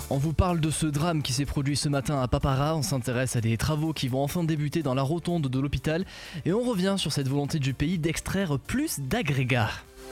On vous parle de ce drame qui s'est produit ce matin à Papara. On s'intéresse à des travaux qui vont enfin débuter dans la rotonde de l'hôpital. Et on revient sur cette volonté du pays d'extraire plus d'agrégats.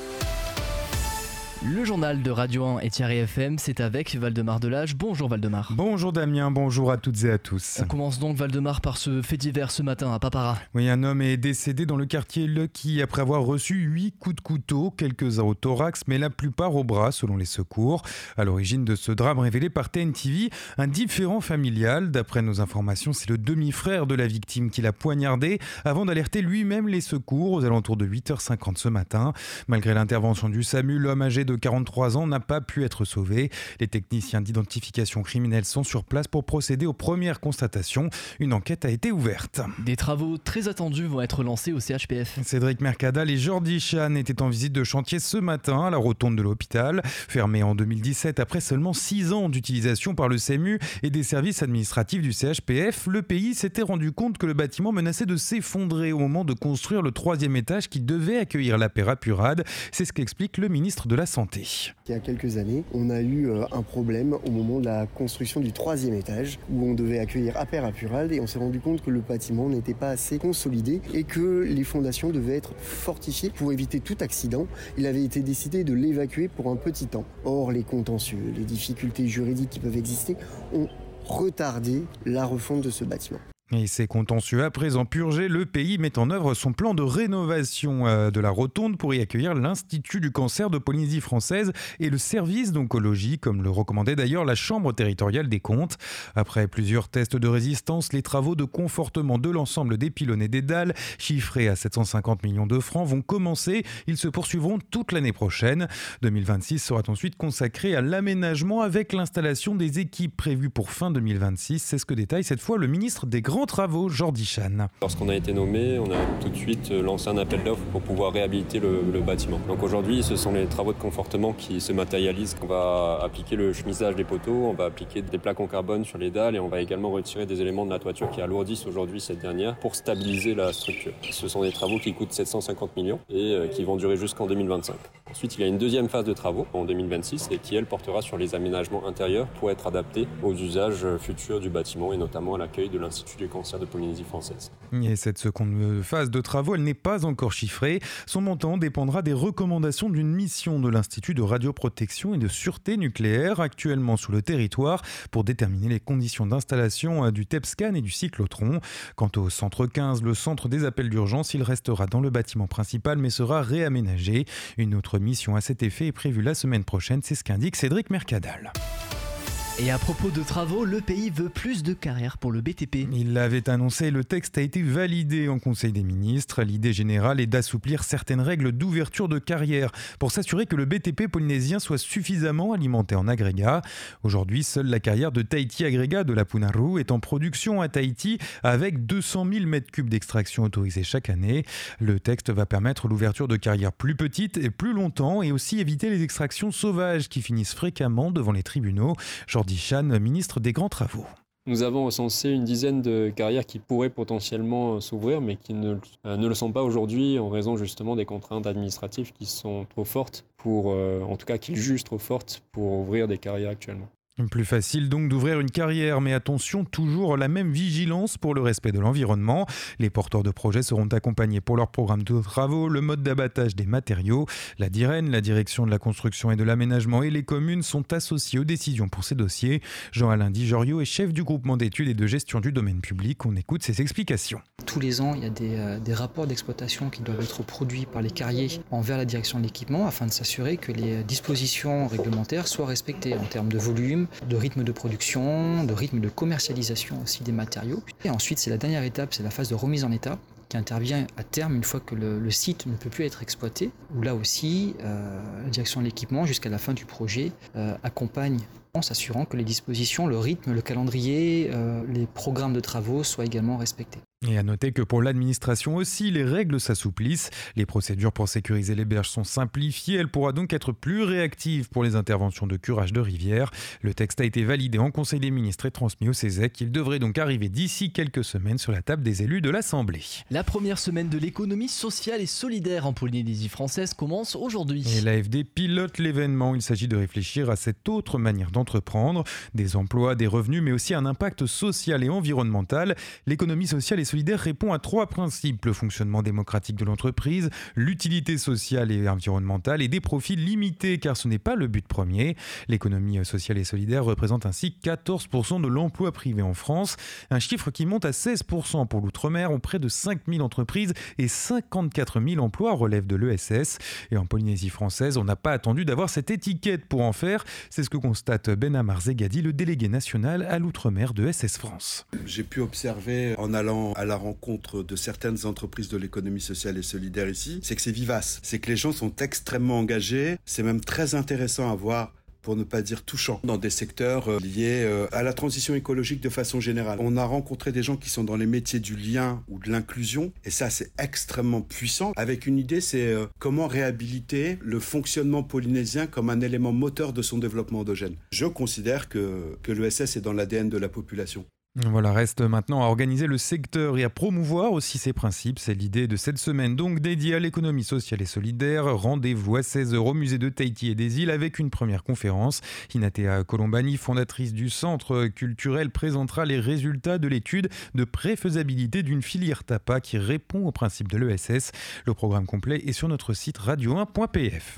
Le journal de Radio 1 et Thierry FM, c'est avec Valdemar Delage. Bonjour Valdemar. Bonjour Damien, bonjour à toutes et à tous. On commence donc Valdemar par ce fait divers ce matin à Papara. Oui, un homme est décédé dans le quartier Lucky après avoir reçu 8 coups de couteau, quelques-uns au thorax mais la plupart au bras selon les secours. À l'origine de ce drame révélé par TNTV, un différend familial. D'après nos informations, c'est le demi-frère de la victime qui l'a poignardé avant d'alerter lui-même les secours aux alentours de 8h50 ce matin. Malgré l'intervention du SAMU, l'homme âgé de 43 ans n'a pas pu être sauvé. Les techniciens d'identification criminelle sont sur place pour procéder aux premières constatations. Une enquête a été ouverte. Des travaux très attendus vont être lancés au CHPF. Cédric Mercadal et Jordi Chan étaient en visite de chantier ce matin à la rotonde de l'hôpital. Fermée en 2017 après seulement 6 ans d'utilisation par le SAMU et des services administratifs du CHPF, le pays s'était rendu compte que le bâtiment menaçait de s'effondrer au moment de construire le 3e étage qui devait accueillir la Purade. C'est ce qu'explique le ministre de la Santé. Il y a quelques années, on a eu un problème au moment de la construction du 3e étage où on devait accueillir Purade et on s'est rendu compte que le bâtiment n'était pas assez consolidé et que les fondations devaient être fortifiées pour éviter tout accident. Il avait été décidé de l'évacuer pour un petit temps. Or, les contentieux, les difficultés juridiques qui peuvent exister ont retardé la refonte de ce bâtiment. Et ces contentieux à présent purgés, le pays met en œuvre son plan de rénovation de la rotonde pour y accueillir l'Institut du cancer de Polynésie française et le service d'oncologie, comme le recommandait d'ailleurs la Chambre territoriale des comptes. Après plusieurs tests de résistance, les travaux de confortement de l'ensemble des pylônes et des dalles, chiffrés à 750 millions de francs, vont commencer. Ils se poursuivront toute l'année prochaine. 2026 sera ensuite consacré à l'aménagement avec l'installation des équipes prévues pour fin 2026. C'est ce que détaille cette fois le ministre des Grands Travaux, Jordi Chan. Lorsqu'on a été nommé, on a tout de suite lancé un appel d'offres pour pouvoir réhabiliter le bâtiment. Donc aujourd'hui, ce sont les travaux de confortement qui se matérialisent. On va appliquer le chemisage des poteaux, on va appliquer des plaques en carbone sur les dalles et on va également retirer des éléments de la toiture qui alourdissent aujourd'hui cette dernière pour stabiliser la structure. Ce sont des travaux qui coûtent 750 millions et qui vont durer jusqu'en 2025. Ensuite, il y a une deuxième phase de travaux en 2026 et qui, elle, portera sur les aménagements intérieurs pour être adaptés aux usages futurs du bâtiment et notamment à l'accueil de l'Institut du cancer de Polynésie française. Et cette seconde phase de travaux, elle n'est pas encore chiffrée. Son montant dépendra des recommandations d'une mission de l'Institut de radioprotection et de sûreté nucléaire actuellement sous le territoire pour déterminer les conditions d'installation du TEPSCAN et du cyclotron. Quant au centre 15, le centre des appels d'urgence, il restera dans le bâtiment principal mais sera réaménagé. Une autre mission à cet effet est prévue la semaine prochaine, c'est ce qu'indique Cédric Mercadal. Et à propos de travaux, le pays veut plus de carrières pour le BTP. Il l'avait annoncé, le texte a été validé en Conseil des ministres. L'idée générale est d'assouplir certaines règles d'ouverture de carrière pour s'assurer que le BTP polynésien soit suffisamment alimenté en agrégats. Aujourd'hui, seule la carrière de Tahiti Agrégat de la Punaru est en production à Tahiti avec 200 000 m3 d'extraction autorisés chaque année. Le texte va permettre l'ouverture de carrières plus petites et plus longtemps et aussi éviter les extractions sauvages qui finissent fréquemment devant les tribunaux. Jordi Chan, ministre des Grands Travaux. Nous avons recensé une dizaine de carrières qui pourraient potentiellement s'ouvrir, mais qui ne le sont pas aujourd'hui en raison justement des contraintes administratives qui sont trop fortes en tout cas qu'ils jugent trop fortes pour ouvrir des carrières actuellement. Plus facile donc d'ouvrir une carrière, mais attention, toujours la même vigilance pour le respect de l'environnement. Les porteurs de projets seront accompagnés pour leur programme de travaux, le mode d'abattage des matériaux. La DIREN, la direction de la construction et de l'aménagement et les communes sont associés aux décisions pour ces dossiers. Jean-Alain Di-Jorio est chef du groupement d'études et de gestion du domaine public. On écoute ses explications. Tous les ans, il y a des rapports d'exploitation qui doivent être produits par les carriers envers la direction de l'équipement afin de s'assurer que les dispositions réglementaires soient respectées en termes de volume, de rythme de production, de rythme de commercialisation aussi des matériaux. Et ensuite, c'est la dernière étape, c'est la phase de remise en état qui intervient à terme une fois que le site ne peut plus être exploité, où là aussi, la direction de l'équipement, jusqu'à la fin du projet, accompagne en s'assurant que les dispositions, le rythme, le calendrier, les programmes de travaux soient également respectés. Et à noter que pour l'administration aussi, les règles s'assouplissent. Les procédures pour sécuriser les berges sont simplifiées. Elle pourra donc être plus réactive pour les interventions de curage de rivières. Le texte a été validé en Conseil des ministres et transmis au CESEC. Il devrait donc arriver d'ici quelques semaines sur la table des élus de l'Assemblée. La première semaine de l'économie sociale et solidaire en Polynésie française commence aujourd'hui. Et l'AFD pilote l'événement. Il s'agit de réfléchir à cette autre manière d'entreprendre. Des emplois, des revenus, mais aussi un impact social et environnemental. L'économie sociale et solidaire répond à 3 principes: le fonctionnement démocratique de l'entreprise, l'utilité sociale et environnementale et des profits limités, car ce n'est pas le but premier. L'économie sociale et solidaire représente ainsi 14% de l'emploi privé en France, un chiffre qui monte à 16% pour l'outre-mer, où près de 5000 entreprises et 54 000 emplois relèvent de l'ESS. Et en Polynésie française, on n'a pas attendu d'avoir cette étiquette pour en faire. C'est ce que constate Benamar Zegadi, le délégué national à l'outre-mer de SS France. J'ai pu observer en allant à la rencontre de certaines entreprises de l'économie sociale et solidaire ici, c'est que c'est vivace, c'est que les gens sont extrêmement engagés, c'est même très intéressant à voir, pour ne pas dire touchant, dans des secteurs liés à la transition écologique de façon générale. On a rencontré des gens qui sont dans les métiers du lien ou de l'inclusion, et ça c'est extrêmement puissant, avec une idée, c'est comment réhabiliter le fonctionnement polynésien comme un élément moteur de son développement endogène. Je considère que l'ESS est dans l'ADN de la population. Voilà, reste maintenant à organiser le secteur et à promouvoir aussi ses principes. C'est l'idée de cette semaine donc dédiée à l'économie sociale et solidaire. Rendez-vous à 16h au musée de Tahiti et des îles avec une première conférence. Inatea Colombani, fondatrice du centre culturel, présentera les résultats de l'étude de préfaisabilité d'une filière tabac qui répond aux principes de l'ESS. Le programme complet est sur notre site radio1.pf.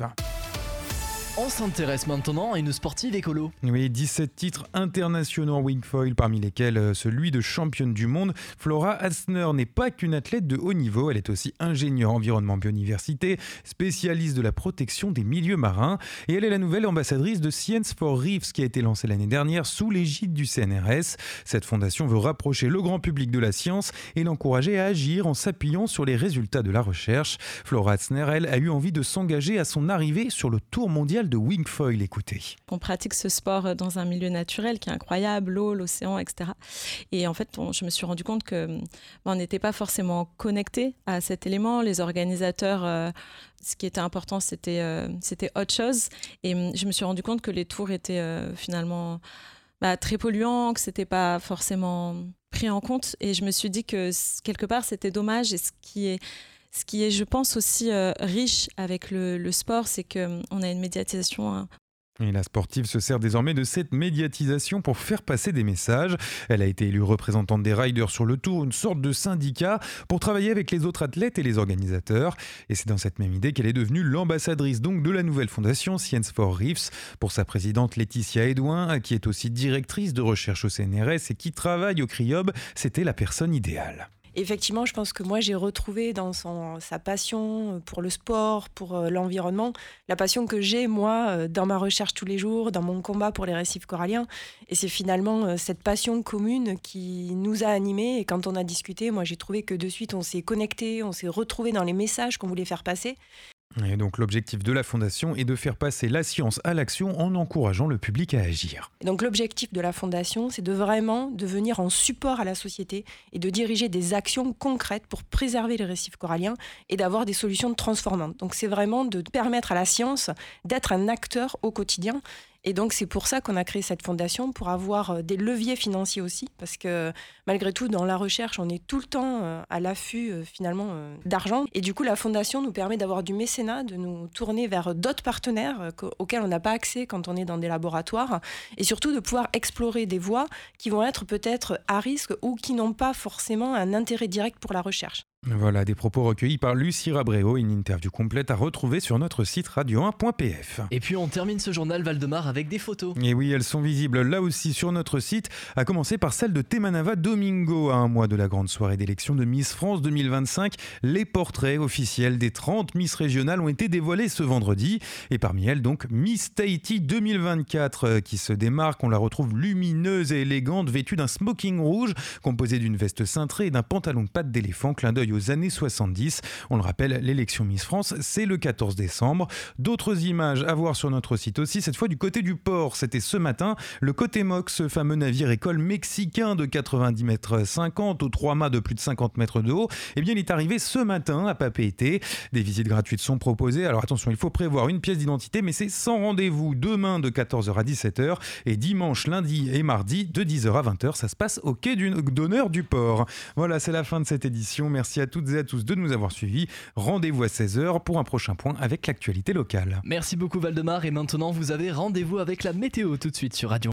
On s'intéresse maintenant à une sportive écolo. Oui, 17 titres internationaux en wingfoil, parmi lesquels celui de championne du monde. Flora Hassner n'est pas qu'une athlète de haut niveau, elle est aussi ingénieure environnement biodiversité, spécialiste de la protection des milieux marins. Et elle est la nouvelle ambassadrice de Science for Reefs qui a été lancée l'année dernière sous l'égide du CNRS. Cette fondation veut rapprocher le grand public de la science et l'encourager à agir en s'appuyant sur les résultats de la recherche. Flora Hassner, elle, a eu envie de s'engager à son arrivée sur le Tour mondial de wingfoil, écoutez. On pratique ce sport dans un milieu naturel qui est incroyable, l'eau, l'océan, etc. Et en fait, je me suis rendu compte qu'on n'était pas forcément connecté à cet élément. Les organisateurs, ce qui était important, c'était autre chose. Et je me suis rendu compte que les tours étaient finalement très polluants, que c'était pas forcément pris en compte. Et je me suis dit que quelque part, c'était dommage. Et ce qui est, je pense, aussi riche avec le sport, c'est qu'on a une médiatisation. Et la sportive se sert désormais de cette médiatisation pour faire passer des messages. Elle a été élue représentante des riders sur le Tour, une sorte de syndicat, pour travailler avec les autres athlètes et les organisateurs. Et c'est dans cette même idée qu'elle est devenue l'ambassadrice donc de la nouvelle fondation Science for Reefs. Pour sa présidente Laetitia Edouin, qui est aussi directrice de recherche au CNRS et qui travaille au CRIOB, c'était la personne idéale. Effectivement, je pense que moi, j'ai retrouvé dans sa passion pour le sport, pour l'environnement, la passion que j'ai, moi, dans ma recherche tous les jours, dans mon combat pour les récifs coralliens. Et c'est finalement cette passion commune qui nous a animés. Et quand on a discuté, moi, j'ai trouvé que de suite, on s'est connectés, on s'est retrouvés dans les messages qu'on voulait faire passer. Et donc l'objectif de la fondation est de faire passer la science à l'action en encourageant le public à agir. Et donc l'objectif de la fondation, c'est de vraiment devenir en support à la société et de diriger des actions concrètes pour préserver les récifs coralliens et d'avoir des solutions transformantes. Donc c'est vraiment de permettre à la science d'être un acteur au quotidien. Et donc, c'est pour ça qu'on a créé cette fondation, pour avoir des leviers financiers aussi, parce que malgré tout, dans la recherche, on est tout le temps à l'affût, finalement, d'argent. Et du coup, la fondation nous permet d'avoir du mécénat, de nous tourner vers d'autres partenaires auxquels on n'a pas accès quand on est dans des laboratoires, et surtout de pouvoir explorer des voies qui vont être peut-être à risque ou qui n'ont pas forcément un intérêt direct pour la recherche. Voilà, des propos recueillis par Lucie Rabréau, une interview complète à retrouver sur notre site radio1.pf. Et puis on termine ce journal Valdemar avec des photos. Et oui, elles sont visibles là aussi sur notre site, à commencer par celle de Temanava Domingo. À un mois de la grande soirée d'élection de Miss France 2025, les portraits officiels des 30 Miss régionales ont été dévoilés ce vendredi. Et parmi elles, donc, Miss Tahiti 2024 qui se démarque. On la retrouve lumineuse et élégante, vêtue d'un smoking rouge, composé d'une veste cintrée et d'un pantalon de pattes d'éléphant, clin d'œil aux années 70. On le rappelle, l'élection Miss France, c'est le 14 décembre. D'autres images à voir sur notre site aussi, cette fois du côté du port. C'était ce matin, le Cotemoc, ce fameux navire-école mexicain de 90 mètres 50 aux 3 mâts de plus de 50 mètres de haut. Eh bien, il est arrivé ce matin à Papeete. Des visites gratuites sont proposées. Alors attention, il faut prévoir une pièce d'identité, mais c'est sans rendez-vous. Demain de 14h à 17h et dimanche, lundi et mardi de 10h à 20h. Ça se passe au quai d'honneur du port. Voilà, c'est la fin de cette édition. Merci à toutes et à tous de nous avoir suivis. Rendez-vous à 16h pour un prochain point avec l'actualité locale. Merci beaucoup Valdemar, et maintenant vous avez rendez-vous avec la météo tout de suite sur Radio